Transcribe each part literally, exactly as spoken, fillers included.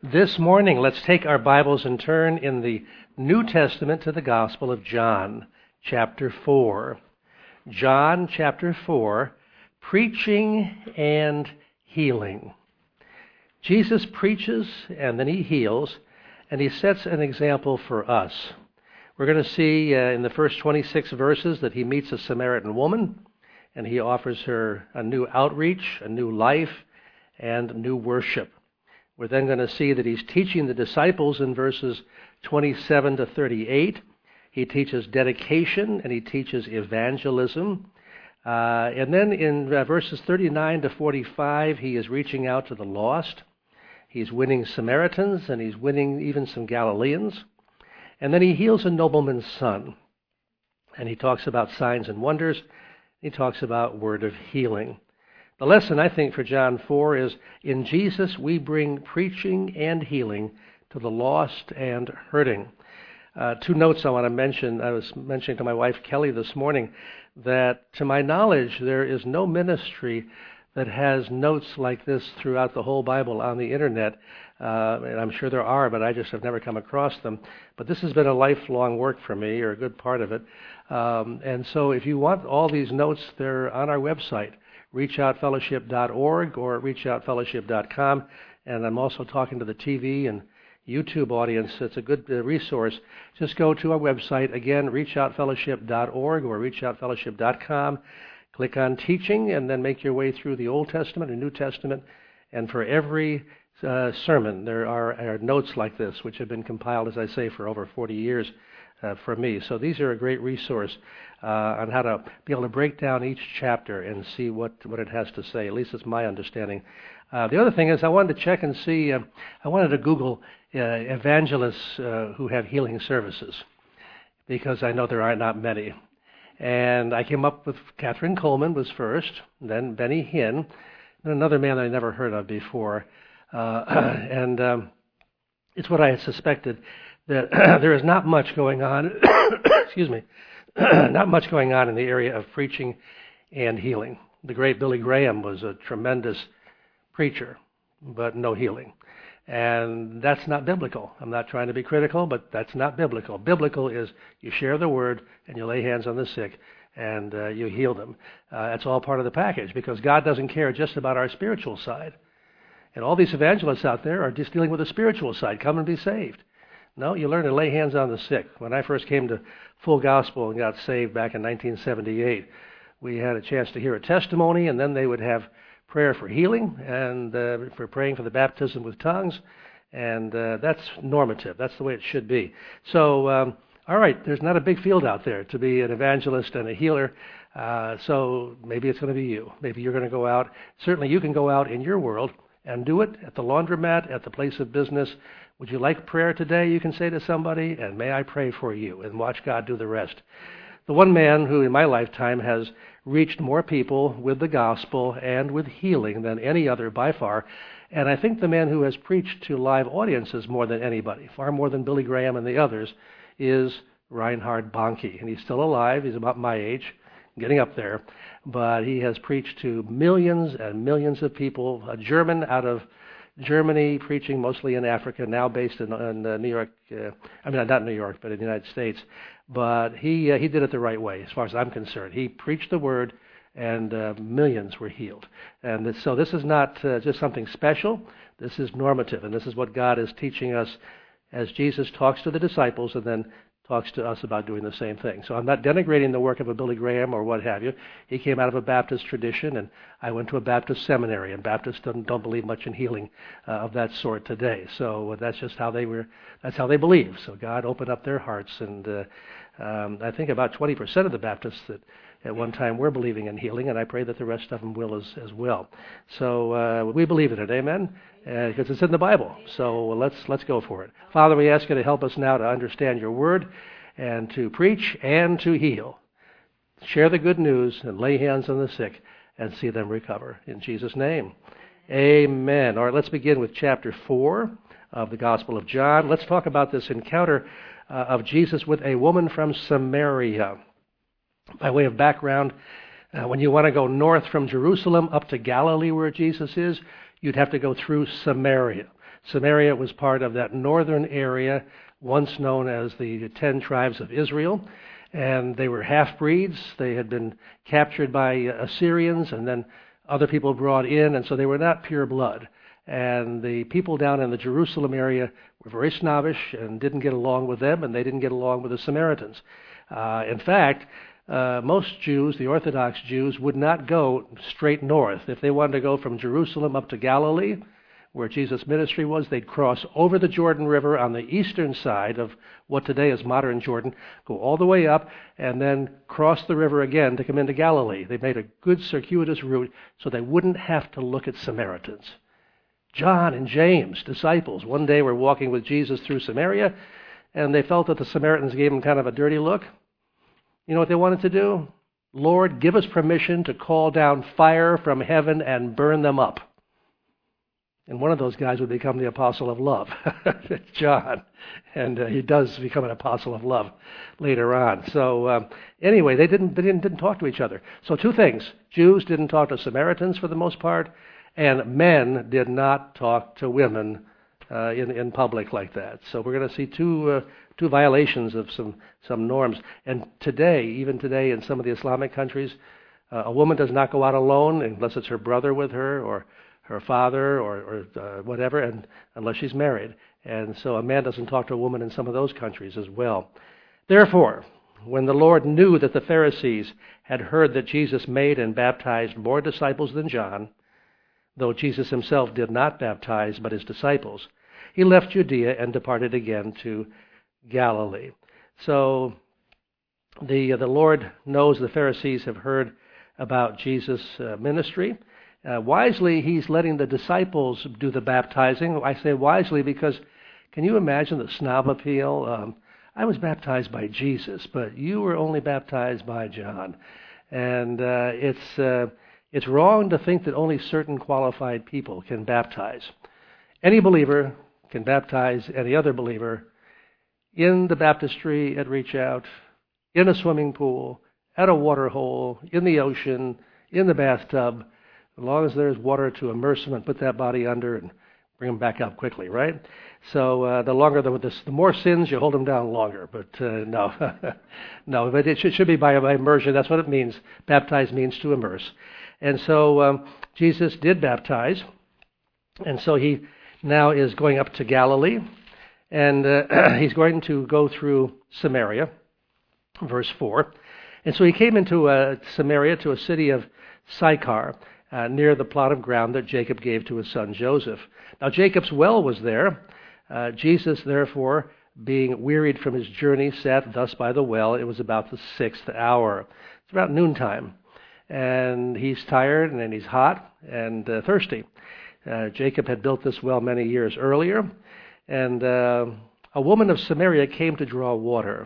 This morning, let's take our Bibles and turn in the New Testament to the Gospel of John, chapter four. John, chapter four, preaching and healing. Jesus preaches and then he heals, and he sets an example for us. We're going to see uh, in the first twenty-six verses that he meets a Samaritan woman, and he offers her a new outreach, a new life, and new worship. We're then going to see that he's teaching the disciples in verses twenty-seven to thirty-eight. He teaches dedication and he teaches evangelism. Uh, and then in uh, verses thirty-nine to forty-five, he is reaching out to the lost. He's winning Samaritans and he's winning even some Galileans. And then he heals a nobleman's son. And he talks about signs and wonders. He talks about word of healing. The lesson, I think, for John four is, in Jesus we bring preaching and healing to the lost and hurting. Uh, two notes I want to mention. I was mentioning to my wife, Kelly, this morning, that to my knowledge, there is no ministry that has notes like this throughout the whole Bible on the internet. Uh, and I'm sure there are, but I just have never come across them. But this has been a lifelong work for me, or a good part of it. Um, and so if you want all these notes, they're on our website, reach out fellowship dot org or reach out fellowship dot com. And I'm also talking to the T V and YouTube audience. It's a good uh, resource. Just go to our website, again, reach out fellowship dot org or reach out fellowship dot com. Click on Teaching, and then make your way through the Old Testament and New Testament. And for every uh, sermon, there are, are notes like this, which have been compiled, as I say, for over forty years uh, for me. So these are a great resource uh, on how to be able to break down each chapter and see what, what it has to say. At least it's my understanding. Uh, the other thing is I wanted to check and see, uh, I wanted to Google uh, evangelists uh, who have healing services, because I know there are not many. And I came up with Catherine Coleman was first, then Benny Hinn, and another man I never heard of before. Uh, and um, it's what I had suspected, that there is not much going on, excuse me, not much going on in the area of preaching and healing. The great Billy Graham was a tremendous preacher, but no healing. And that's not biblical. I'm not trying to be critical, but that's not biblical. Biblical is you share the word and you lay hands on the sick and uh, you heal them. Uh, that's all part of the package, because God doesn't care just about our spiritual side. And all these evangelists out there are just dealing with the spiritual side. Come and be saved. No, you learn to lay hands on the sick. When I first came to Full Gospel and got saved back in nineteen seventy-eight, we had a chance to hear a testimony, and then they would have prayer for healing and uh, for praying for the baptism with tongues, and uh, that's normative. That's the way it should be. So, um, all right, there's not a big field out there to be an evangelist and a healer, uh, so maybe it's going to be you. Maybe you're going to go out. Certainly you can go out in your world and do it at the laundromat, at the place of business. Would you like prayer today? You can say to somebody, and may I pray for you, and watch God do the rest. The one man who in my lifetime has reached more people with the gospel and with healing than any other by far, and I think the man who has preached to live audiences more than anybody, far more than Billy Graham and the others, is Reinhard Bonnke. And he's still alive. He's about my age, getting up there, but he has preached to millions and millions of people. A German out of Germany, preaching mostly in Africa, now based in, in uh, New York. Uh, I mean, not New York, but in the United States. But he uh, he did it the right way, as far as I'm concerned. He preached the word, and uh, millions were healed. And this, so this is not uh, just something special. This is normative, and this is what God is teaching us as Jesus talks to the disciples and then talks to us about doing the same thing. So I'm not denigrating the work of a Billy Graham or what have you. He came out of a Baptist tradition, and I went to a Baptist seminary, and Baptists don't, don't believe much in healing uh, of that sort today. So that's just how they were. That's how they believe. So God opened up their hearts, and uh, um, I think about twenty percent of the Baptists that at one time were believing in healing, and I pray that the rest of them will as, as well. So uh, we believe in it, amen? Because uh, it's in the Bible. So let's let's go for it. Father, we ask you to help us now to understand your word and to preach and to heal. Share the good news and lay hands on the sick and see them recover. In Jesus' name, amen. All right, let's begin with chapter four of the Gospel of John. Let's talk about this encounter uh, of Jesus with a woman from Samaria. By way of background, uh, when you want to go north from Jerusalem up to Galilee where Jesus is, you'd have to go through Samaria. Samaria was part of that northern area, once known as the ten tribes of Israel. And they were half-breeds. They had been captured by Assyrians and then other people brought in, and so they were not pure blood. And the people down in the Jerusalem area were very snobbish and didn't get along with them, and they didn't get along with the Samaritans. Uh, in fact, uh, most Jews, the Orthodox Jews, would not go straight north. If they wanted to go from Jerusalem up to Galilee, where Jesus' ministry was, they'd cross over the Jordan River on the eastern side of what today is modern Jordan, go all the way up, and then cross the river again to come into Galilee. They made a good circuitous route so they wouldn't have to look at Samaritans. John and James, disciples, one day were walking with Jesus through Samaria, and they felt that the Samaritans gave them kind of a dirty look. You know what they wanted to do? Lord, give us permission to call down fire from heaven and burn them up. And one of those guys would become the apostle of love. It's John. And uh, he does become an apostle of love later on. So um, anyway, they didn't they didn't, didn't talk to each other. So two things. Jews didn't talk to Samaritans for the most part, and men did not talk to women uh, in, in public like that. So we're going to see two uh, two violations of some, some norms. And today, even today in some of the Islamic countries, uh, a woman does not go out alone unless it's her brother with her or her father or, or uh, whatever, and unless she's married. And so a man doesn't talk to a woman in some of those countries as well. Therefore, when the Lord knew that the Pharisees had heard that Jesus made and baptized more disciples than John, though Jesus himself did not baptize but his disciples, he left Judea and departed again to Galilee. So the, uh, the Lord knows the Pharisees have heard about Jesus' uh, ministry. Uh, wisely, he's letting the disciples do the baptizing. I say wisely because can you imagine the snob appeal? Um, I was baptized by Jesus, but you were only baptized by John. And uh, it's uh, it's wrong to think that only certain qualified people can baptize. Any believer can baptize any other believer in the baptistry at Reach Out, in a swimming pool, at a water hole, in the ocean, in the bathtub, as long as there's water to immerse them and put that body under and bring them back up quickly, right? So uh, the longer, the, the, the more sins, you hold them down longer. But uh, no, no, but it should, should be by, by immersion. That's what it means. Baptize means to immerse. And so um, Jesus did baptize, and so he now is going up to Galilee, and uh, he's going to go through Samaria, verse four. And so he came into uh, Samaria, to a city of Sychar, Uh, near the plot of ground that Jacob gave to his son Joseph. Now Jacob's well was there. Uh, Jesus, therefore, being wearied from his journey, sat thus by the well. It was about the sixth hour. It's about noontime. And he's tired, and then he's hot and uh, thirsty. Uh, Jacob had built this well many years earlier. And uh, a woman of Samaria came to draw water.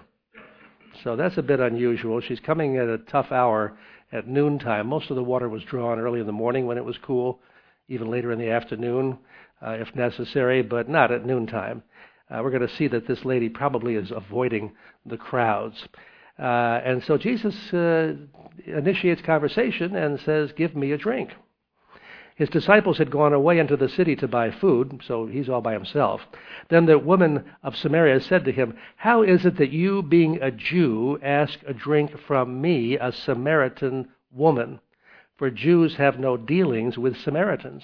So that's a bit unusual. She's coming at a tough hour at noontime. Most of the water was drawn early in the morning when it was cool, even later in the afternoon, uh, if necessary, but not at noontime. Uh, we're going to see that this lady probably is avoiding the crowds. Uh, and so Jesus uh, initiates conversation and says, "Give me a drink." His disciples had gone away into the city to buy food, so he's all by himself. Then the woman of Samaria said to him, "How is it that you, being a Jew, ask a drink from me, a Samaritan woman? For Jews have no dealings with Samaritans."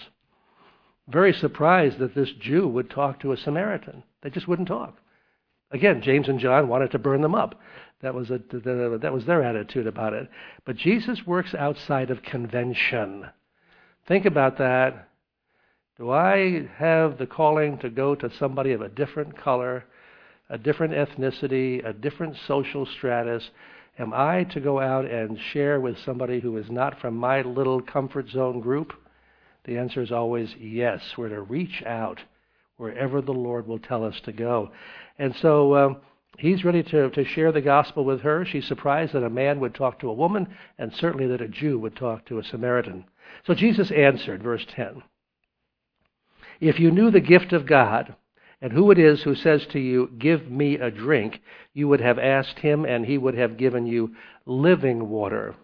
Very surprised that this Jew would talk to a Samaritan. They just wouldn't talk. Again, James and John wanted to burn them up. That was, a, that was their attitude about it. But Jesus works outside of convention. Think about that. Do I have the calling to go to somebody of a different color, a different ethnicity, a different social stratus? Am I to go out and share with somebody who is not from my little comfort zone group? The answer is always yes. We're to reach out wherever the Lord will tell us to go. And so um, he's ready to, to share the gospel with her. She's surprised that a man would talk to a woman, and certainly that a Jew would talk to a Samaritan. So Jesus answered, verse ten, "If you knew the gift of God, and who it is who says to you, 'Give me a drink,' you would have asked him, and he would have given you living water."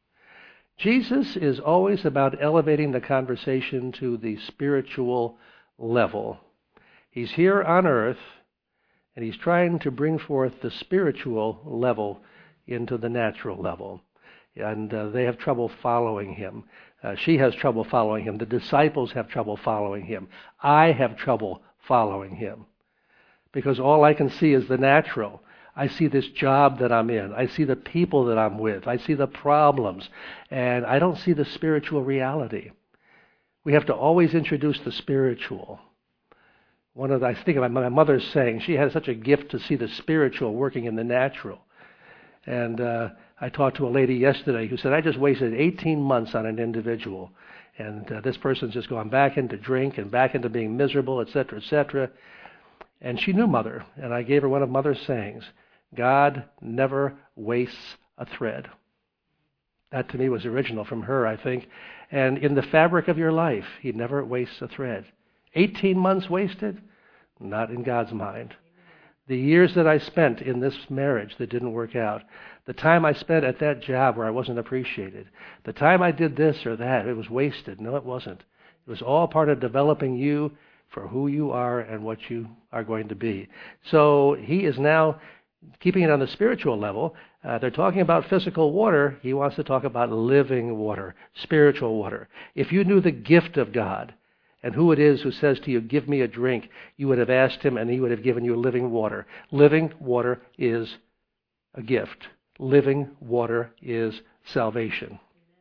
Jesus is always about elevating the conversation to the spiritual level. He's here on earth, and he's trying to bring forth the spiritual level into the natural level. And uh, they have trouble following him. Uh, she has trouble following him. The disciples have trouble following him. I have trouble following him. Because all I can see is the natural. I see this job that I'm in. I see the people that I'm with. I see the problems. And I don't see the spiritual reality. We have to always introduce the spiritual. One of the, I think of my mother's saying, she had such a gift to see the spiritual working in the natural. And uh, I talked to a lady yesterday who said, I just wasted eighteen months on an individual. And uh, this person's just gone back into drink and back into being miserable, et cetera, et cetera. And she knew Mother, and I gave her one of Mother's sayings, God never wastes a thread. That to me was original from her, I think. And in the fabric of your life, he never wastes a thread. eighteen months wasted? Not in God's mind. The years that I spent in this marriage that didn't work out, the time I spent at that job where I wasn't appreciated, the time I did this or that, it was wasted. No, it wasn't. It was all part of developing you for who you are and what you are going to be. So he is now keeping it on the spiritual level. Uh, they're talking about physical water. He wants to talk about living water, spiritual water. If you knew the gift of God and who it is who says to you, give me a drink, you would have asked him and he would have given you living water. Living water is a gift. Living water is salvation.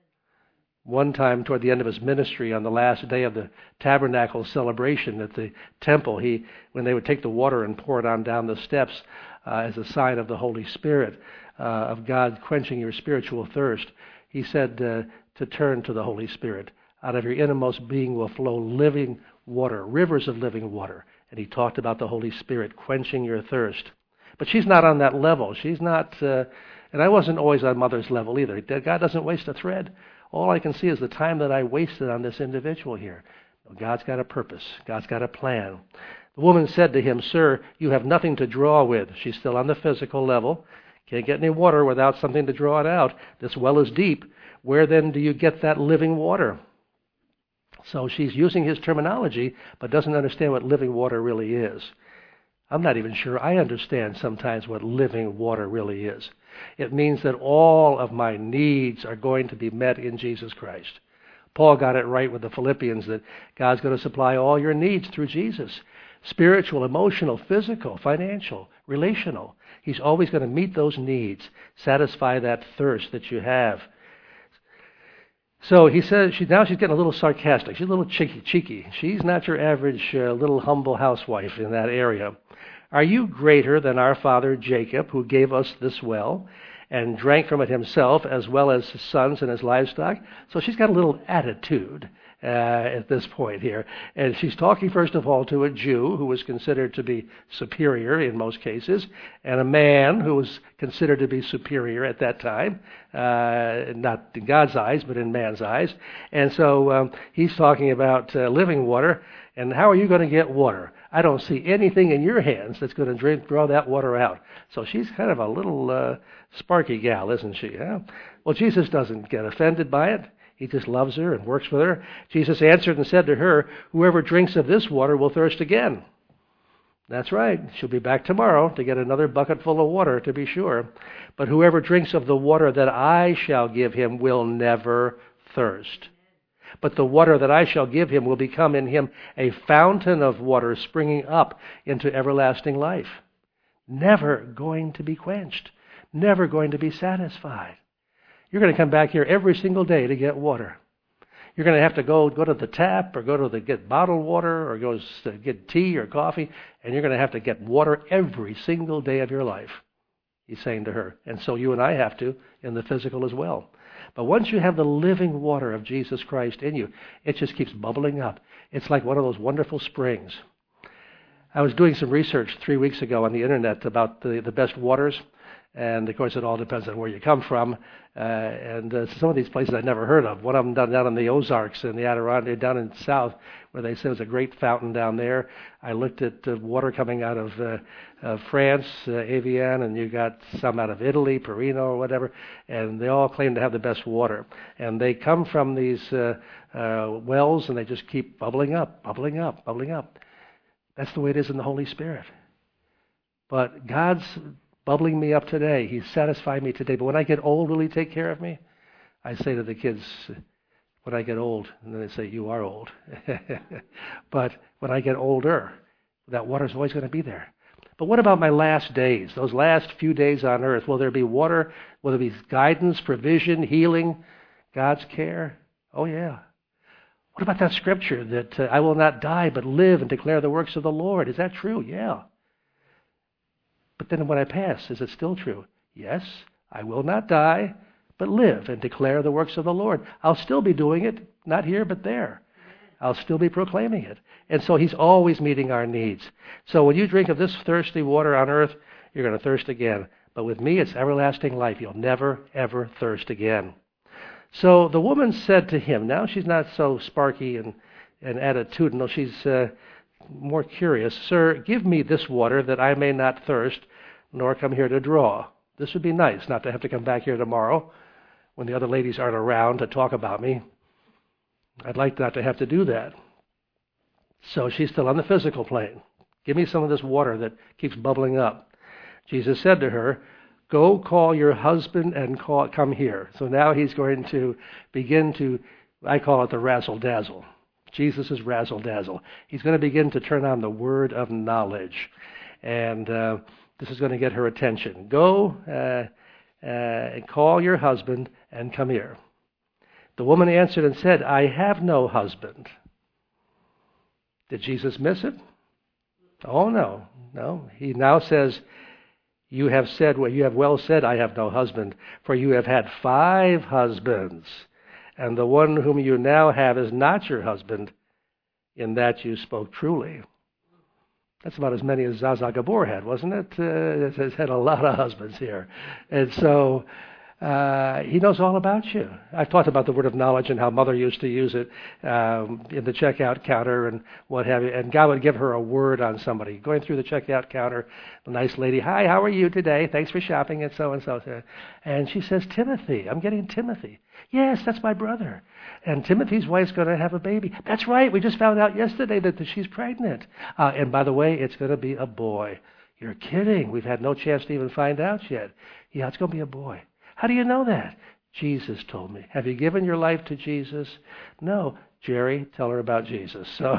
One time toward the end of his ministry, on the last day of the tabernacle celebration at the temple, he, when they would take the water and pour it on down the steps uh, as a sign of the Holy Spirit, uh, of God quenching your spiritual thirst, he said uh, to turn to the Holy Spirit. Out of your innermost being will flow living water, rivers of living water. And he talked about the Holy Spirit quenching your thirst. But she's not on that level. She's not, uh, and I wasn't always on Mother's level either. God doesn't waste a thread. All I can see is the time that I wasted on this individual here. God's got a purpose. God's got a plan. The woman said to him, Sir, you have nothing to draw with. She's still on the physical level. Can't get any water without something to draw it out. This well is deep. Where then do you get that living water? So she's using his terminology, but doesn't understand what living water really is. I'm not even sure I understand sometimes what living water really is. It means that all of my needs are going to be met in Jesus Christ. Paul got it right with the Philippians that God's going to supply all your needs through Jesus. Spiritual, emotional, physical, financial, relational. He's always going to meet those needs, satisfy that thirst that you have. So he says, she, now she's getting a little sarcastic. She's a little cheeky. cheeky. She's not your average uh, little humble housewife in that area. Are you greater than our father Jacob, who gave us this well and drank from it himself, as well as his sons and his livestock? So she's got a little attitude uh, at this point here. And she's talking, first of all, to a Jew who was considered to be superior in most cases, and a man who was considered to be superior at that time, uh, not in God's eyes, but in man's eyes. And so um, he's talking about uh, living water. And how are you going to get water? I don't see anything in your hands that's going to drink, draw that water out. So she's kind of a little uh, sparky gal, isn't she? Huh? Well, Jesus doesn't get offended by it. He just loves her and works with her. Jesus answered and said to her, whoever drinks of this water will thirst again. That's right. She'll be back tomorrow to get another bucket full of water, to be sure. But whoever drinks of the water that I shall give him will never thirst. But the water that I shall give him will become in him a fountain of water springing up into everlasting life. Never going to be quenched. Never going to be satisfied. You're going to come back here every single day to get water. You're going to have to go go to the tap or go to the get bottled water or go to get tea or coffee, and you're going to have to get water every single day of your life, he's saying to her. And so you and I have to in the physical as well. But once you have the living water of Jesus Christ in you, it just keeps bubbling up. It's like one of those wonderful springs. I was doing some research three weeks ago on the internet about the, the best waters. And, of course, it all depends on where you come from. Uh, and uh, some of these places I'd never heard of. One of them down, down in the Ozarks in the Adirondack, down in the south, where they said there's a great fountain down there. I looked at uh, water coming out of uh, uh, France, uh, Evian, and you got some out of Italy, Perino or whatever, and they all claim to have the best water. And they come from these uh, uh, wells, and they just keep bubbling up, bubbling up, bubbling up. That's the way it is in the Holy Spirit. But God's bubbling me up today. He's satisfying me today. But when I get old, will He take care of me? I say to the kids, when I get old, and then they say, you are old. But when I get older, that water's always going to be there. But what about my last days, those last few days on earth? Will there be water? Will there be guidance, provision, healing, God's care? Oh, yeah. What about that scripture that uh, I will not die but live and declare the works of the Lord? Is that true? Yeah. But then when I pass, is it still true? Yes, I will not die but live and declare the works of the Lord. I'll still be doing it, not here but there. I'll still be proclaiming it. And so He's always meeting our needs. So when you drink of this thirsty water on earth, you're going to thirst again. But with me, it's everlasting life. You'll never, ever thirst again. So the woman said to him, now she's not so sparky and, and attitudinal. She's uh, more curious. Sir, give me this water that I may not thirst, nor come here to draw. This would be nice, not to have to come back here tomorrow when the other ladies aren't around to talk about me. I'd like not to have to do that. So she's still on the physical plane. Give me some of this water that keeps bubbling up. Jesus said to her, go call your husband and call, come here. So now He's going to begin to, I call it the razzle-dazzle. Jesus is razzle-dazzle. He's going to begin to turn on the word of knowledge. And uh, this is going to get her attention. Go uh, uh, and call your husband and come here. The woman answered and said, I have no husband. Did Jesus miss it? Oh, no. No. He now says, you have said, well, you have well said, I have no husband, for you have had five husbands, and the one whom you now have is not your husband. In that you spoke truly. That's about as many as Zaza Gabor had, wasn't it? Uh, has had a lot of husbands here. And so uh, He knows all about you. I've talked about the word of knowledge and how Mother used to use it um, in the checkout counter and what have you. And God would give her a word on somebody. Going through the checkout counter, a nice lady, hi, how are you today? Thanks for shopping, and so and so. And she says, Timothy, I'm getting Timothy. Yes, that's my brother. And Timothy's wife's going to have a baby. That's right. We just found out yesterday that she's pregnant. Uh, and by the way, it's going to be a boy. You're kidding. We've had no chance to even find out yet. Yeah, it's going to be a boy. How do you know that? Jesus told me. Have you given your life to Jesus? No. Jerry, tell her about Jesus. So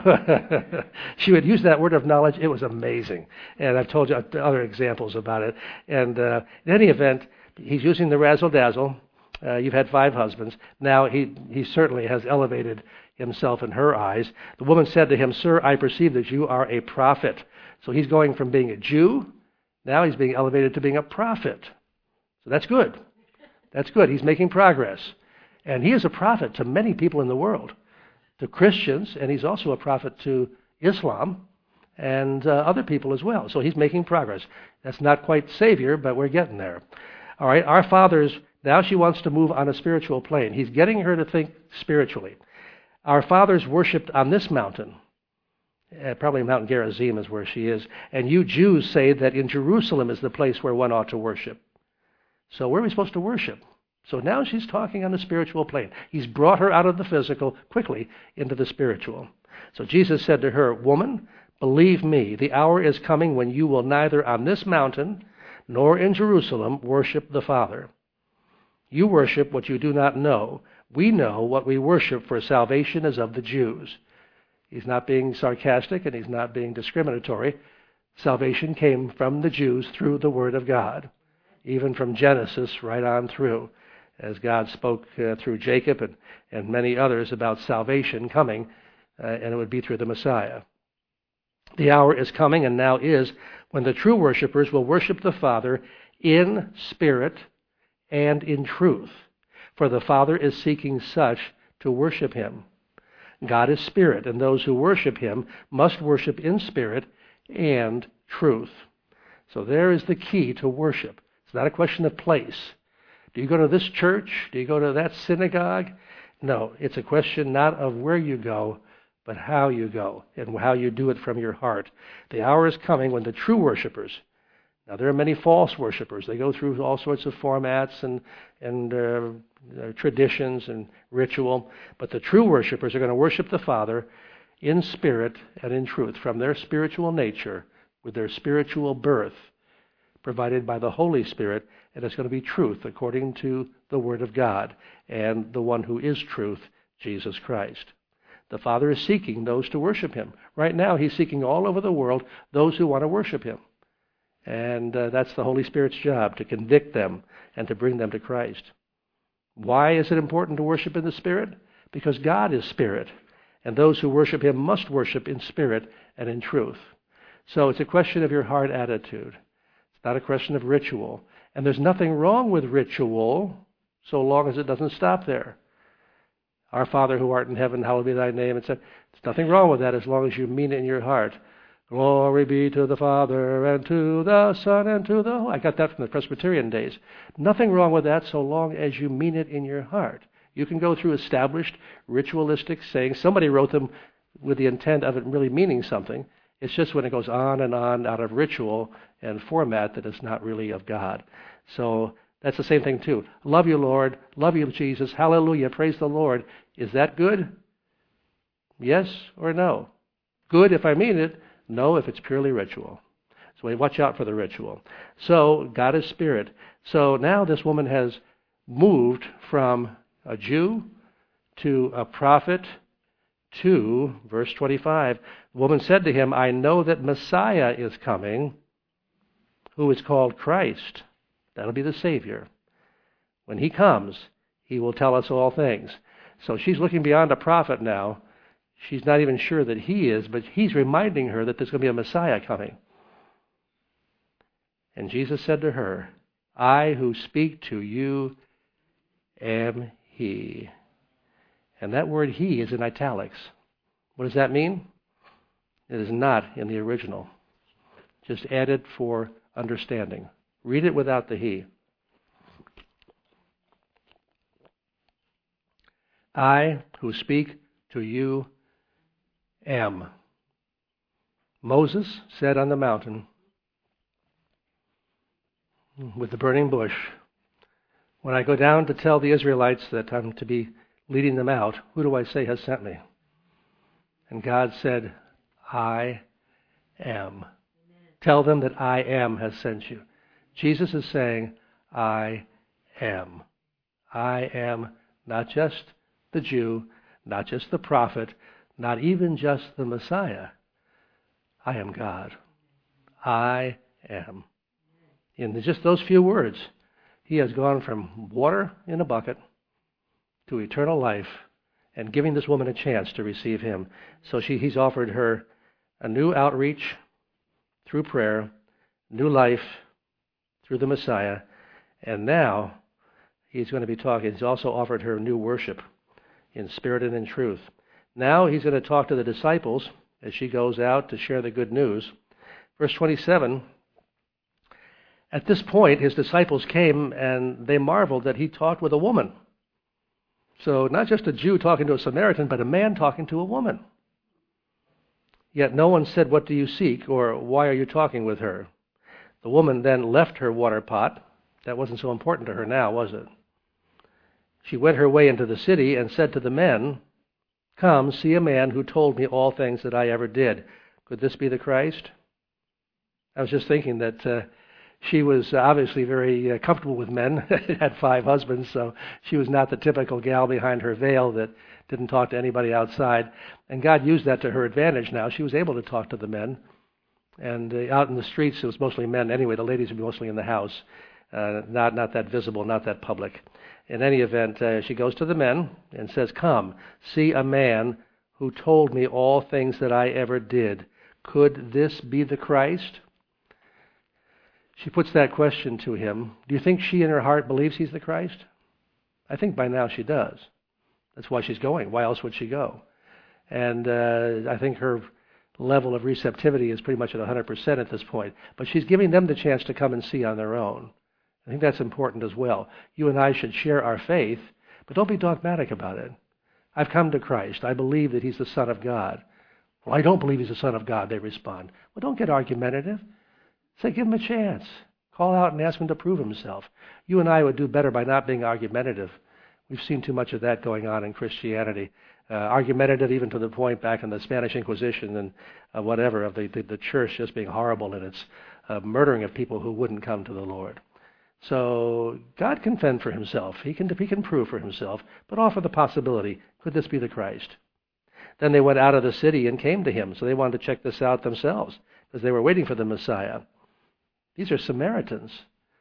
she would use that word of knowledge. It was amazing. And I've told you other examples about it. And uh, in any event, He's using the razzle-dazzle. Uh, you've had five husbands. Now he, he certainly has elevated himself in her eyes. The woman said to him, Sir, I perceive that you are a prophet. So he's going from being a Jew, now he's being elevated to being a prophet. So that's good. That's good. He's making progress. And he is a prophet to many people in the world, to Christians, and he's also a prophet to Islam and uh, other people as well. So he's making progress. That's not quite Savior, but we're getting there. All right, our fathers... Now she wants to move on a spiritual plane. He's getting her to think spiritually. Our fathers worshipped on this mountain. Uh, probably Mount Gerizim is where she is. And you Jews say that in Jerusalem is the place where one ought to worship. So where are we supposed to worship? So now she's talking on the spiritual plane. He's brought her out of the physical quickly into the spiritual. So Jesus said to her, Woman, believe me, the hour is coming when you will neither on this mountain nor in Jerusalem worship the Father. You worship what you do not know. We know what we worship, for salvation is of the Jews. He's not being sarcastic and he's not being discriminatory. Salvation came from the Jews through the Word of God, even from Genesis right on through, as God spoke uh, through Jacob and, and many others about salvation coming, uh, and it would be through the Messiah. The hour is coming, and now is, when the true worshipers will worship the Father in spirit and in truth, for the Father is seeking such to worship Him. God is spirit, and those who worship Him must worship in spirit and truth. So there is the key to worship. It's not a question of place. Do you go to this church? Do you go to that synagogue? No, it's a question not of where you go, but how you go and how you do it from your heart. The hour is coming when the true worshipers, now, there are many false worshipers. They go through all sorts of formats and, and uh, traditions and ritual. But the true worshipers are going to worship the Father in spirit and in truth, from their spiritual nature, with their spiritual birth, provided by the Holy Spirit, and it's going to be truth according to the Word of God and the one who is truth, Jesus Christ. The Father is seeking those to worship Him. Right now, He's seeking all over the world those who want to worship Him. And uh, that's the Holy Spirit's job, to convict them and to bring them to Christ. Why is it important to worship in the Spirit? Because God is Spirit, and those who worship Him must worship in spirit and in truth. So it's a question of your heart attitude. It's not a question of ritual. And there's nothing wrong with ritual so long as it doesn't stop there. Our Father who art in heaven, hallowed be thy name. It's a, there's nothing wrong with that as long as you mean it in your heart. Glory be to the Father, and to the Son, and to the... I got that from the Presbyterian days. Nothing wrong with that so long as you mean it in your heart. You can go through established ritualistic sayings. Somebody wrote them with the intent of it really meaning something. It's just when it goes on and on out of ritual and format that it's not really of God. So that's the same thing too. Love you, Lord. Love you, Jesus. Hallelujah. Praise the Lord. Is that good? Yes or no? Good if I mean it. No if it's purely ritual. So we watch out for the ritual. So God is spirit. So now this woman has moved from a Jew to a prophet to, verse twenty-five, the woman said to him, I know that Messiah is coming, who is called Christ. That'll be the Savior. When He comes, He will tell us all things. So she's looking beyond a prophet now. She's not even sure that He is, but He's reminding her that there's going to be a Messiah coming. And Jesus said to her, I who speak to you am He. And that word He is in italics. What does that mean? It is not in the original. Just added for understanding. Read it without the He. I who speak to you am. Moses said on the mountain with the burning bush, when I go down to tell the Israelites that I'm to be leading them out, who do I say has sent me? And God said, I am. Amen. Tell them that I am has sent you. Jesus is saying, I am. I am not just the Jew, not just the prophet, not even just the Messiah. I am God. I am. In just those few words, He has gone from water in a bucket to eternal life and giving this woman a chance to receive Him. So she, He's offered her a new outreach through prayer, new life through the Messiah, and now He's going to be talking. He's also offered her new worship in spirit and in truth. Now He's going to talk to the disciples as she goes out to share the good news. Verse twenty-seven, at this point, His disciples came and they marveled that He talked with a woman. So not just a Jew talking to a Samaritan, but a man talking to a woman. Yet no one said, what do you seek, or why are you talking with her? The woman then left her water pot. That wasn't so important to her now, was it? She went her way into the city and said to the men, come, see a man who told me all things that I ever did. Could this be the Christ? I was just thinking that uh, she was obviously very uh, comfortable with men, had five husbands, so she was not the typical gal behind her veil that didn't talk to anybody outside. And God used that to her advantage now. She was able to talk to the men. And uh, out in the streets, it was mostly men anyway. The ladies would be mostly in the house, uh, not, not that visible, not that public. In any event, uh, she goes to the men and says, come, see a man who told me all things that I ever did. Could this be the Christ? She puts that question to him. Do you think she in her heart believes He's the Christ? I think by now she does. That's why she's going. Why else would she go? And uh, I think her level of receptivity is pretty much at one hundred percent at this point. But she's giving them the chance to come and see on their own. I think that's important as well. You and I should share our faith, but don't be dogmatic about it. I've come to Christ. I believe that He's the Son of God. Well, I don't believe He's the Son of God, they respond. Well, don't get argumentative. Say, give Him a chance. Call out and ask Him to prove Himself. You and I would do better by not being argumentative. We've seen too much of that going on in Christianity. uh, argumentative even to the point back in the Spanish Inquisition and uh, whatever, of the, the, the church just being horrible in its uh, murdering of people who wouldn't come to the Lord. So God can fend for himself. He can, he can prove for himself, but offer the possibility, could this be the Christ? Then they went out of the city and came to him, so they wanted to check this out themselves because they were waiting for the Messiah. These are Samaritans.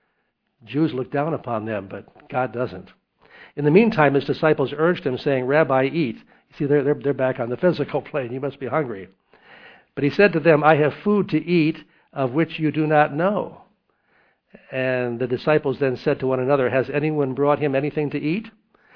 Jews look down upon them, but God doesn't. In the meantime, his disciples urged him, saying, Rabbi, eat. You see, they're, they're, they're back on the physical plane. You must be hungry. But he said to them, I have food to eat of which you do not know. And the disciples then said to one another, has anyone brought him anything to eat?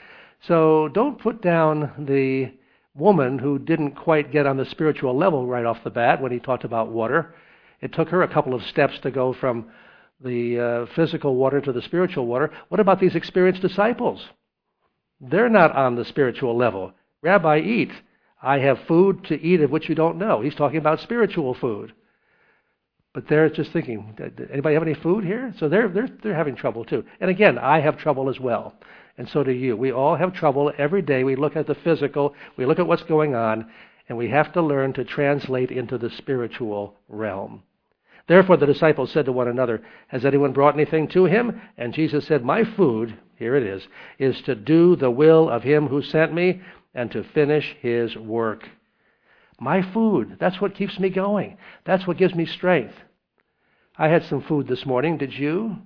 So don't put down the woman who didn't quite get on the spiritual level right off the bat when he talked about water. It took her a couple of steps to go from the uh, physical water to the spiritual water. What about these experienced disciples? They're not on the spiritual level. Rabbi, eat. I have food to eat of which you don't know. He's talking about spiritual food. But they're just thinking, anybody have any food here? So they're, they're, they're having trouble too. And again, I have trouble as well. And so do you. We all have trouble every day. We look at the physical, we look at what's going on, and we have to learn to translate into the spiritual realm. Therefore the disciples said to one another, has anyone brought anything to him? And Jesus said, my food, here it is, is to do the will of him who sent me and to finish his work. My food, that's what keeps me going. That's what gives me strength. I had some food this morning, did you?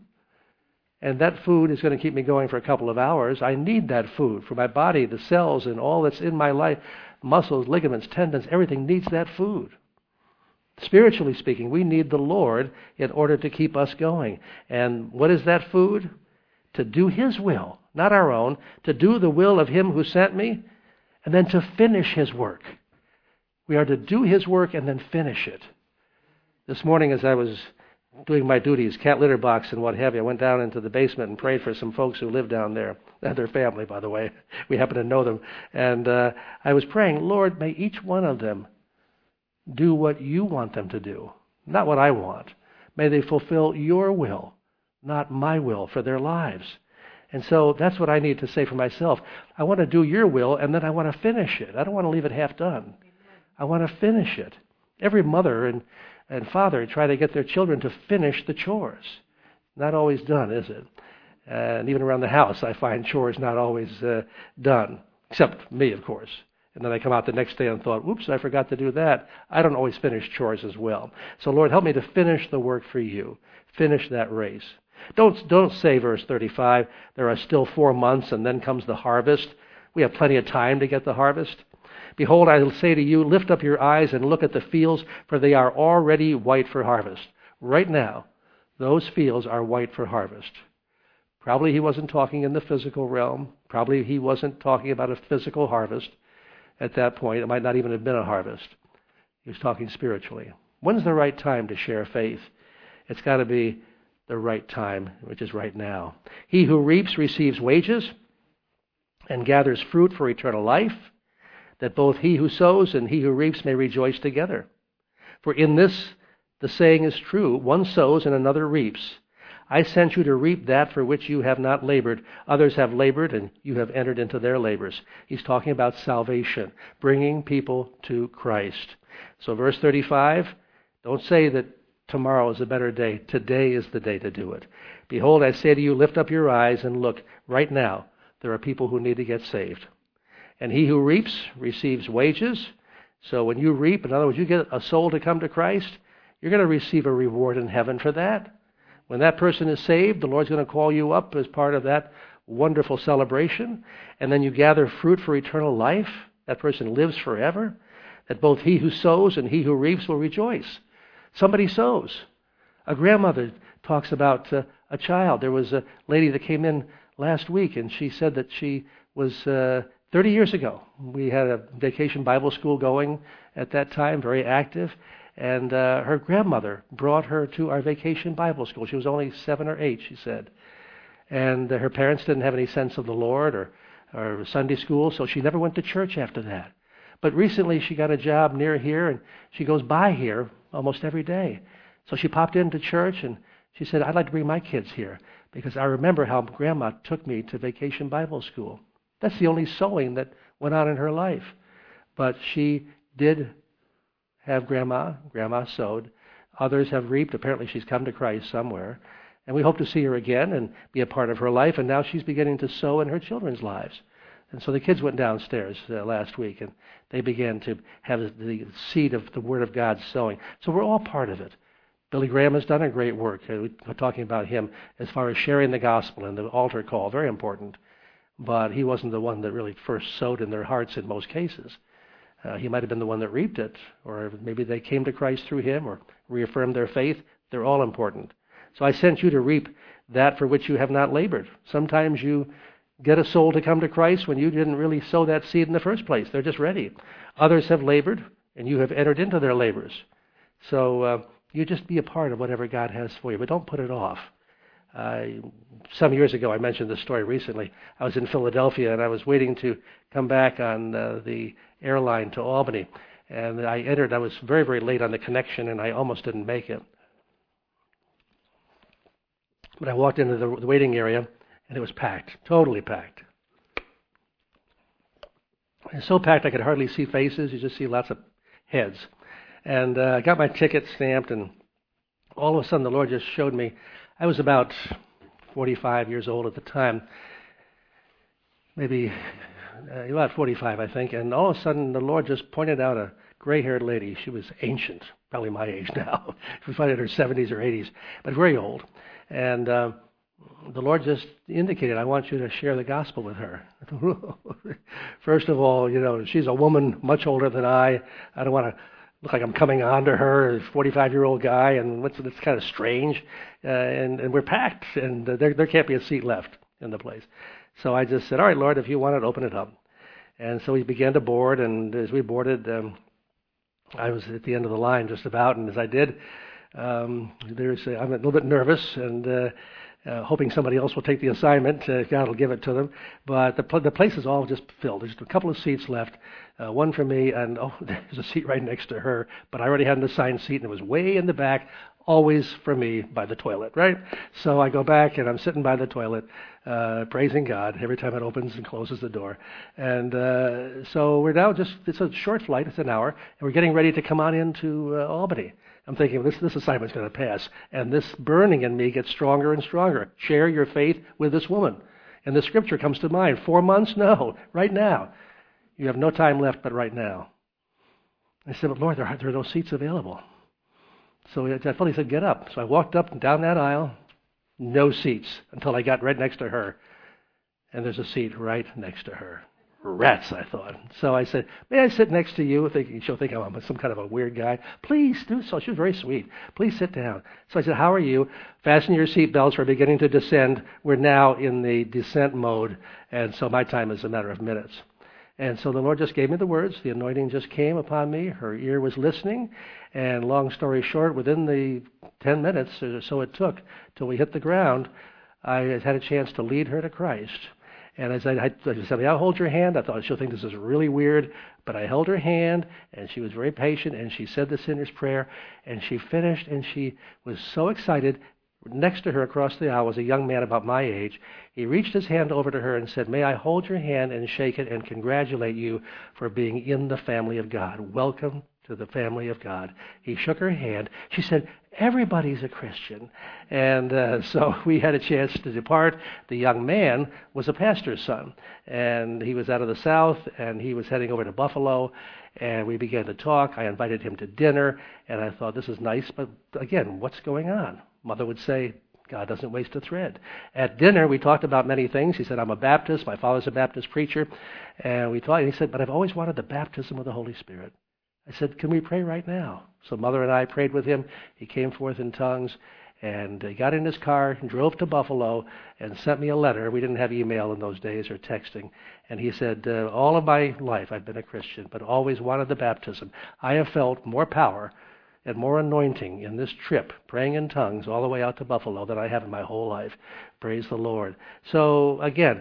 And that food is going to keep me going for a couple of hours. I need that food for my body, the cells, and all that's in my life. Muscles, ligaments, tendons, everything needs that food. Spiritually speaking, we need the Lord in order to keep us going. And what is that food? To do his will, not our own, to do the will of him who sent me, and then to finish his work. We are to do his work and then finish it. This morning as I was doing my duties, cat litter box and what have you, I went down into the basement and prayed for some folks who live down there. Their family, by the way. We happen to know them. And uh, I was praying, Lord, may each one of them do what you want them to do, not what I want. May they fulfill your will, not my will for their lives. And so that's what I need to say for myself. I want to do your will, and then I want to finish it. I don't want to leave it half done. I want to finish it. Every mother and, and father try to get their children to finish the chores. Not always done, is it? And even around the house, I find chores not always uh, done, except me, of course. And then I come out the next day and thought, oops, I forgot to do that. I don't always finish chores as well. So Lord, help me to finish the work for you. Finish that race. Don't, don't say, verse thirty-five, there are still four months and then comes the harvest. We have plenty of time to get the harvest. Behold, I will say to you, lift up your eyes and look at the fields, for they are already white for harvest. Right now, those fields are white for harvest. Probably he wasn't talking in the physical realm. Probably he wasn't talking about a physical harvest. At that point, it might not even have been a harvest. He was talking spiritually. When's the right time to share faith? It's got to be the right time, which is right now. He who reaps receives wages and gathers fruit for eternal life, that both he who sows and he who reaps may rejoice together. For in this the saying is true, one sows and another reaps. I sent you to reap that for which you have not labored. Others have labored, and you have entered into their labors. He's talking about salvation, bringing people to Christ. So verse thirty-five, don't say that tomorrow is a better day. Today is the day to do it. Behold, I say to you, lift up your eyes and look. Right now, there are people who need to get saved. And he who reaps receives wages. So when you reap, in other words, you get a soul to come to Christ, you're going to receive a reward in heaven for that. When that person is saved, the Lord's going to call you up as part of that wonderful celebration. And then you gather fruit for eternal life. That person lives forever. That both he who sows and he who reaps will rejoice. Somebody sows. A grandmother talks about uh, a child. There was a lady that came in last week, and she said that she was uh, thirty years ago. We had a vacation Bible school going at that time, very active. And uh, her grandmother brought her to our vacation Bible school. She was only seven or eight, she said. And uh, her parents didn't have any sense of the Lord or, or Sunday school, so she never went to church after that. But recently she got a job near here, and she goes by here almost every day. So she popped into church, and she said, I'd like to bring my kids here because I remember how Grandma took me to vacation Bible school. That's the only sowing that went on in her life. But she did have Grandma. Grandma sowed. Others have reaped. Apparently she's come to Christ somewhere. And we hope to see her again and be a part of her life. And now she's beginning to sow in her children's lives. And so the kids went downstairs uh, last week, and they began to have the seed of the Word of God sowing. So we're all part of it. Billy Graham has done a great work. Uh, we're talking about him as far as sharing the gospel and the altar call, very important. But he wasn't the one that really first sowed in their hearts in most cases. Uh, he might have been the one that reaped it, or maybe they came to Christ through him or reaffirmed their faith. They're all important. So I sent you to reap that for which you have not labored. Sometimes you get a soul to come to Christ when you didn't really sow that seed in the first place. They're just ready. Others have labored, and you have entered into their labors. So uh, you just be a part of whatever God has for you, but don't put it off. Uh, some years ago, I mentioned this story recently. I was in Philadelphia, and I was waiting to come back on uh, the airline to Albany. And I entered. I was very, very late on the connection, and I almost didn't make it. But I walked into the waiting area, and it was packed, totally packed. It's so packed I could hardly see faces. You just see lots of heads. And uh, I got my ticket stamped, and all of a sudden the Lord just showed me. I was about forty-five years old at the time, maybe uh, about forty-five, I think. And all of a sudden the Lord just pointed out a gray-haired lady. She was ancient, probably my age now. She was probably in her seventies or eighties, but very old. And uh, the Lord just indicated, I want you to share the gospel with her. First of all, you know, she's a woman much older than I. I don't want to look like I'm coming on to her, a forty-five-year-old guy, and what's it's kind of strange. Uh, and, and we're packed, and uh, there there can't be a seat left in the place. So I just said, all right, Lord, if you want it, open it up. And so we began to board, and as we boarded, um, I was at the end of the line just about, and as I did, um, there's a, I'm a little bit nervous, and uh, Uh, hoping somebody else will take the assignment. Uh, God will give it to them. But the, pl- the place is all just filled. There's just a couple of seats left, uh, one for me, and oh, there's a seat right next to her. But I already had an assigned seat, and it was way in the back, always for me by the toilet, right? So I go back, and I'm sitting by the toilet, uh, praising God every time it opens and closes the door. And uh, so we're now just, it's a short flight, it's an hour, and we're getting ready to come on into uh, Albany. I'm thinking, this this assignment's going to pass. And this burning in me gets stronger and stronger. Share your faith with this woman. And the scripture comes to mind. Four months? No. Right now. You have no time left but right now. I said, but Lord, there are, there are no seats available. So I finally said, get up. So I walked up and down that aisle. No seats until I got right next to her. And there's a seat right next to her. Rats, I thought. So I said, may I sit next to you? Thinking she'll think I'm some kind of a weird guy. Please do so. She was very sweet. Please sit down. So I said, how are you? Fasten your seatbelts. We're beginning to descend. We're now in the descent mode. And so my time is a matter of minutes. And so the Lord just gave me the words. The anointing just came upon me. Her ear was listening. And long story short, within the ten minutes or so it took till we hit the ground, I had a chance to lead her to Christ. And as I, I said, I'll hold your hand. I thought she'll think this is really weird. But I held her hand, and she was very patient, and she said the sinner's prayer, and she finished, and she was so excited. Next to her across the aisle was a young man about my age. He reached his hand over to her and said, may I hold your hand and shake it and congratulate you for being in the family of God. Welcome to the family of God. He shook her hand. She said, everybody's a Christian. And uh, so we had a chance to depart. The young man was a pastor's son, and he was out of the South, and he was heading over to Buffalo, and we began to talk. I invited him to dinner, and I thought, this is nice, but again, what's going on? Mother would say, God doesn't waste a thread. At dinner, we talked about many things. He said, I'm a Baptist. My father's a Baptist preacher. And we talked, and he said, but I've always wanted the baptism of the Holy Spirit. I said, can we pray right now? So Mother and I prayed with him. He came forth in tongues, and he got in his car and drove to Buffalo and sent me a letter. We didn't have email in those days or texting. And he said, uh, all of my life I've been a Christian, but always wanted the baptism. I have felt more power and more anointing in this trip, praying in tongues all the way out to Buffalo, than I have in my whole life. Praise the Lord. So again,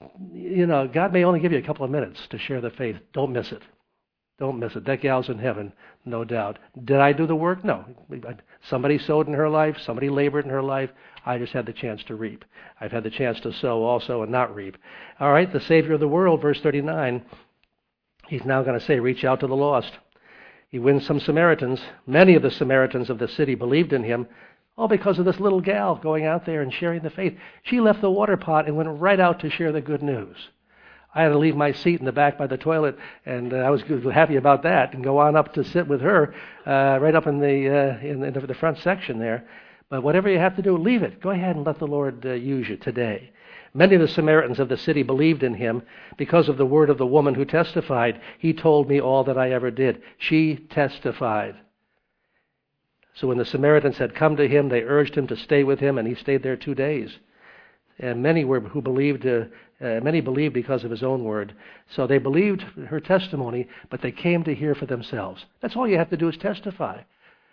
you know, God may only give you a couple of minutes to share the faith. Don't miss it. Don't miss it. That gal's in heaven, no doubt. Did I do the work? No. Somebody sowed in her life. Somebody labored in her life. I just had the chance to reap. I've had the chance to sow also and not reap. All right, the Savior of the world, verse thirty-nine. He's now going to say, reach out to the lost. He wins some Samaritans. Many of the Samaritans of the city believed in him, all because of this little gal going out there and sharing the faith. She left the water pot and went right out to share the good news. I had to leave my seat in the back by the toilet, and uh, I was happy about that, and go on up to sit with her uh, right up in the uh, in, in the front section there. But whatever you have to do, leave it. Go ahead and let the Lord uh, use you today. Many of the Samaritans of the city believed in him because of the word of the woman who testified, he told me all that I ever did. She testified. So when the Samaritans had come to him, they urged him to stay with him, and he stayed there two days. And many were who believed, uh, uh, many believed because of his own word. So they believed her testimony, but they came to hear for themselves. That's all you have to do is testify.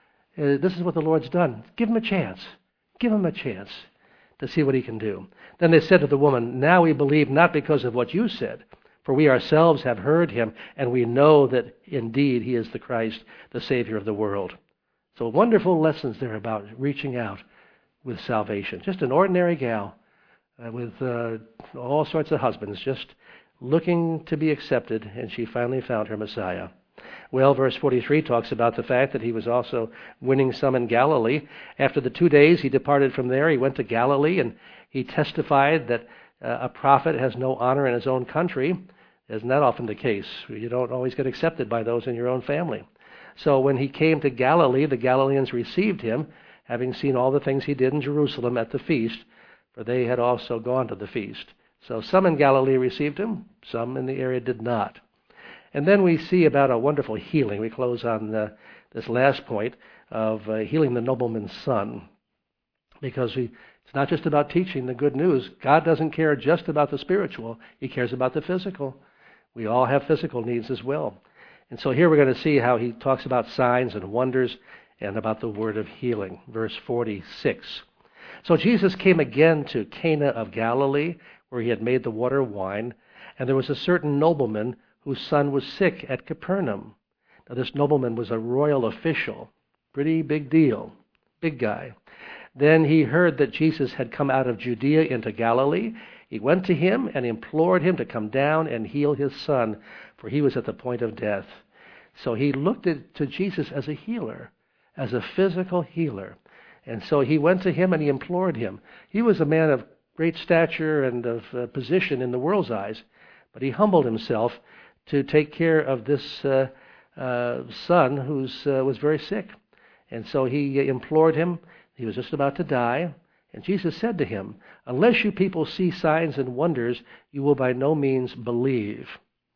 Uh, this is what the Lord's done. Give him a chance. Give him a chance to see what he can do. Then they said to the woman, now we believe not because of what you said, for we ourselves have heard him, and we know that indeed he is the Christ, the Savior of the world. So wonderful lessons there about reaching out with salvation. Just an ordinary gal uh, with uh, all sorts of husbands, just looking to be accepted, and she finally found her Messiah. Well, verse forty-three talks about the fact that he was also winning some in Galilee. After the two days he departed from there, he went to Galilee, and he testified that uh, a prophet has no honor in his own country. Isn't that often the case? You don't always get accepted by those in your own family. So when he came to Galilee, the Galileans received him, having seen all the things he did in Jerusalem at the feast, for they had also gone to the feast. So some in Galilee received him, some in the area did not. And then we see about a wonderful healing. We close on the, this last point of uh, healing the nobleman's son, because we, it's not just about teaching the good news. God doesn't care just about the spiritual. He cares about the physical. We all have physical needs as well. And so here we're going to see how he talks about signs and wonders and about the word of healing. Verse forty-six. So Jesus came again to Cana of Galilee, where he had made the water wine, and there was a certain nobleman whose son was sick at Capernaum. Now this nobleman was a royal official. Pretty big deal. Big guy. Then he heard that Jesus had come out of Judea into Galilee. He went to him and implored him to come down and heal his son, for he was at the point of death. So he looked at, to Jesus as a healer, as a physical healer. And so he went to him and he implored him. He was a man of great stature and of uh, position in the world's eyes, but he humbled himself to take care of this uh, uh, son who uh, was very sick. And so he implored him. He was just about to die. And Jesus said to him, unless you people see signs and wonders, you will by no means believe.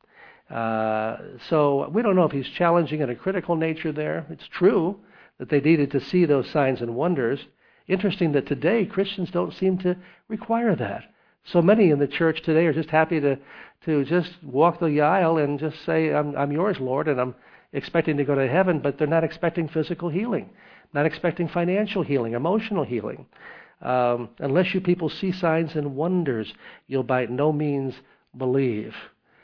Uh, so we don't know if he's challenging in a critical nature there. It's true that they needed to see those signs and wonders. Interesting that today Christians don't seem to require that. So many in the church today are just happy to, to just walk the aisle and just say, I'm, I'm yours, Lord, and I'm expecting to go to heaven, but they're not expecting physical healing, not expecting financial healing, emotional healing. Um, unless you people see signs and wonders, you'll by no means believe.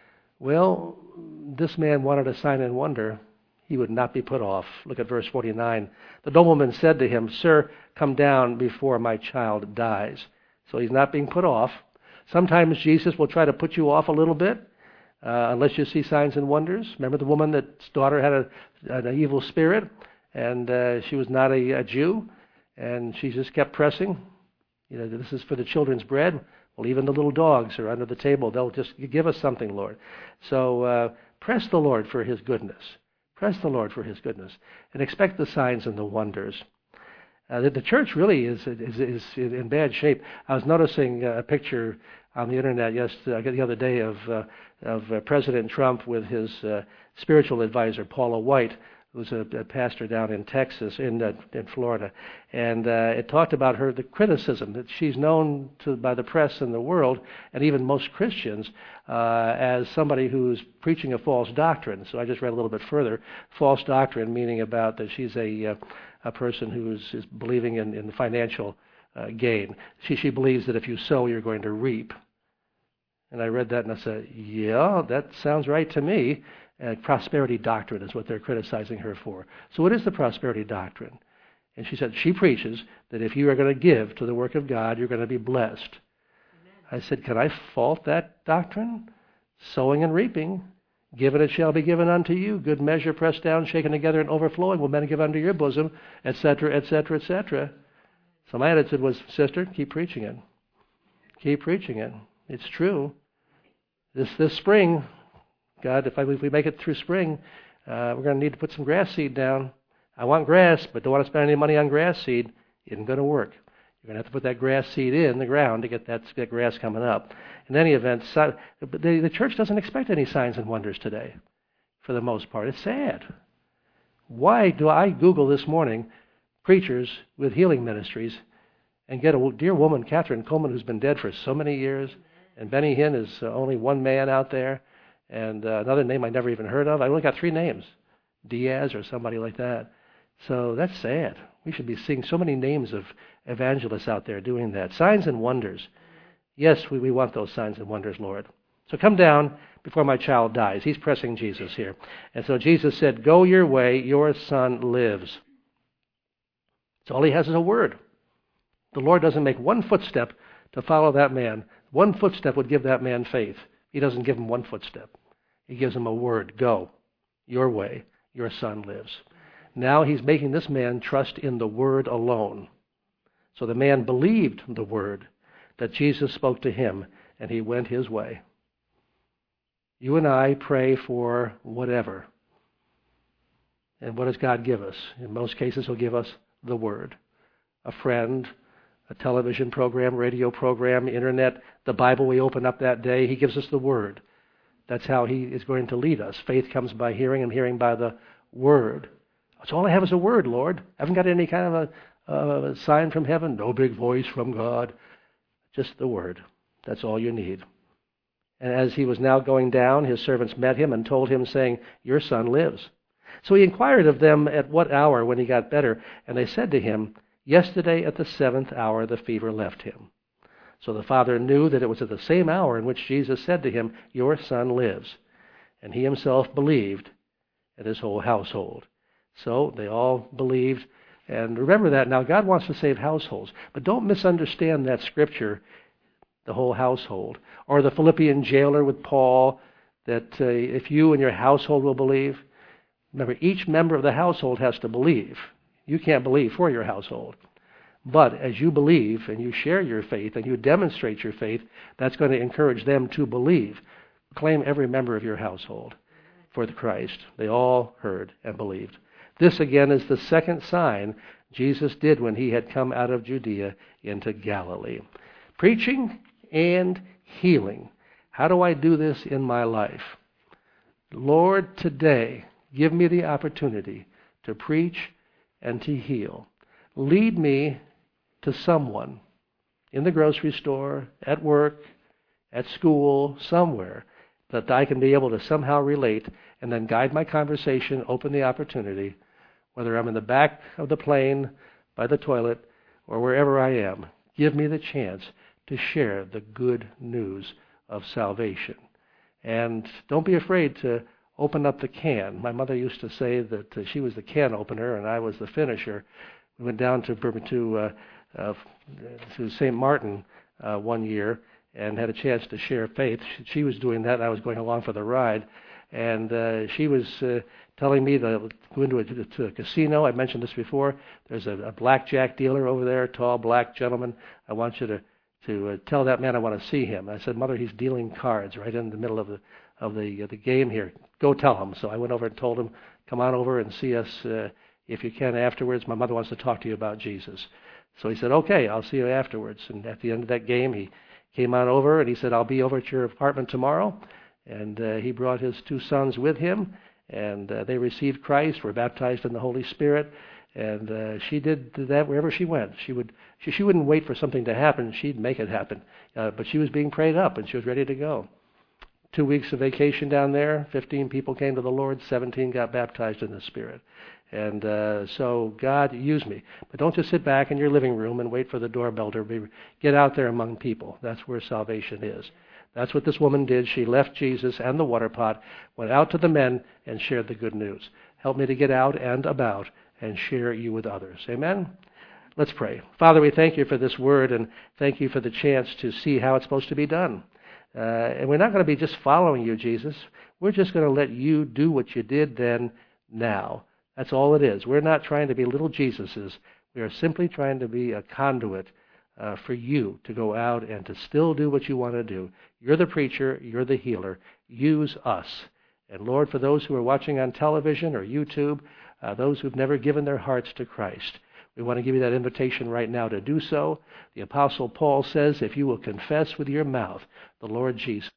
Well, this man wanted a sign and wonder. He would not be put off. Look at verse forty-nine. The nobleman said to him, Sir, come down before my child dies. So he's not being put off. Sometimes Jesus will try to put you off a little bit, uh, unless you see signs and wonders. Remember the woman that's daughter had a, an evil spirit, and uh, she was not a, a Jew, and she just kept pressing. You know, this is for the children's bread. Well, even the little dogs are under the table. They'll just give us something, Lord. So uh, press the Lord for his goodness. Press the Lord for his goodness, and expect the signs and the wonders. Uh, the, the church really is, is is in bad shape. I was noticing a picture on the internet yesterday, the other day of uh, of uh, President Trump with his uh, spiritual advisor Paula White, who's a, a pastor down in Texas, in uh, in Florida, and uh, it talked about her the criticism that she's known to by the press and the world, and even most Christians, uh, as somebody who's preaching a false doctrine. So I just read a little bit further. False doctrine meaning about that she's a uh, a person who is, is believing in, in financial uh, gain. She she believes that if you sow, you're going to reap. And I read that and I said, yeah, that sounds right to me. Uh, prosperity doctrine is what they're criticizing her for. So what is the prosperity doctrine? And she said she preaches that if you are going to give to the work of God, you're going to be blessed. Amen. I said, can I fault that doctrine? Sowing and reaping Given it shall be given unto you. Good measure, pressed down, shaken together, and overflowing will men give unto your bosom, et cetera, et cetera, et cetera. So my attitude was, sister, keep preaching it. Keep preaching it. It's true. This this spring, God, if, I, if we make it through spring, uh, we're going to need to put some grass seed down. I want grass, but don't want to spend any money on grass seed. Isn't going to work. You're going to have to put that grass seed in the ground to get that, that grass coming up. In any event, so, the, the church doesn't expect any signs and wonders today, for the most part. It's sad. Why do I Google this morning preachers with healing ministries and get a dear woman, Catherine Coleman, who's been dead for so many years, and Benny Hinn is uh, only one man out there, and uh, another name I never even heard of. I only got three names, Diaz or somebody like that. So that's sad. We should be seeing so many names of evangelists out there doing that. Signs and wonders. Yes, we, we want those signs and wonders, Lord. So come down before my child dies. He's pressing Jesus here. And so Jesus said, go your way, your son lives. So all he has is a word. The Lord doesn't make one footstep to follow that man. One footstep would give that man faith. He doesn't give him one footstep. He gives him a word. Go your way, your son lives. Now he's making this man trust in the word alone. So the man believed the word that Jesus spoke to him, and he went his way. You and I pray for whatever. And what does God give us? In most cases, he'll give us the word. A friend, a television program, radio program, internet, the Bible we open up that day. He gives us the word. That's how he is going to lead us. Faith comes by hearing, and hearing by the word. That's all I have is a word, Lord. I haven't got any kind of a, uh, sign from heaven. No big voice from God. Just the word. That's all you need. And as he was now going down, his servants met him and told him, saying, your son lives. So he inquired of them at what hour when he got better. And they said to him, yesterday at the seventh hour the fever left him. So the father knew that it was at the same hour in which Jesus said to him, your son lives. And he himself believed, and his whole household. So they all believed. And remember that. Now, God wants to save households. But don't misunderstand that scripture, the whole household. Or the Philippian jailer with Paul, that uh, if you and your household will believe. Remember, each member of the household has to believe. You can't believe for your household. But as you believe and you share your faith and you demonstrate your faith, that's going to encourage them to believe. Claim every member of your household for the Christ. They all heard and believed. This, again, is the second sign Jesus did when he had come out of Judea into Galilee. Preaching and healing. How do I do this in my life? Lord, today, give me the opportunity to preach and to heal. Lead me to someone in the grocery store, at work, at school, somewhere, that I can be able to somehow relate and then guide my conversation, open the opportunity, whether I'm in the back of the plane, by the toilet, or wherever I am. Give me the chance to share the good news of salvation. And don't be afraid to open up the can. My mother used to say that uh, she was the can opener and I was the finisher. We went down to to uh, uh, to Saint Martin uh, one year and had a chance to share faith. She was doing that, and I was going along for the ride. And uh, she was uh, telling me to go into a, to a casino. I mentioned this before. There's a, a blackjack dealer over there, a tall black gentleman. I want you to to uh, tell that man I want to see him. I said, Mother, he's dealing cards right in the middle of the of the uh, the game here. Go tell him. So I went over and told him, come on over and see us uh, if you can afterwards. My mother wants to talk to you about Jesus. So he said, okay, I'll see you afterwards. And at the end of that game, he came on over and he said, I'll be over at your apartment tomorrow. And uh, he brought his two sons with him, and uh, they received Christ, were baptized in the Holy Spirit. And uh, she did that wherever she went. She would she, she wouldn't wait for something to happen. She'd make it happen. Uh, but she was being prayed up, and she was ready to go. Two weeks of vacation down there, fifteen people came to the Lord, seventeen got baptized in the Spirit. And uh, so God used me. But don't just sit back in your living room and wait for the doorbell to be. Get out there among people. That's where salvation is. That's what this woman did. She left Jesus and the water pot, went out to the men, and shared the good news. Help me to get out and about and share you with others. Amen? Let's pray. Father, we thank you for this word, and thank you for the chance to see how it's supposed to be done. Uh, and we're not going to be just following you, Jesus. We're just going to let you do what you did then, now. That's all it is. We're not trying to be little Jesuses. We are simply trying to be a conduit uh, for you to go out and to still do what you want to do. You're the preacher. You're the healer. Use us. And Lord, for those who are watching on television or YouTube, uh, those who've never given their hearts to Christ, we want to give you that invitation right now to do so. The Apostle Paul says, if you will confess with your mouth the Lord Jesus,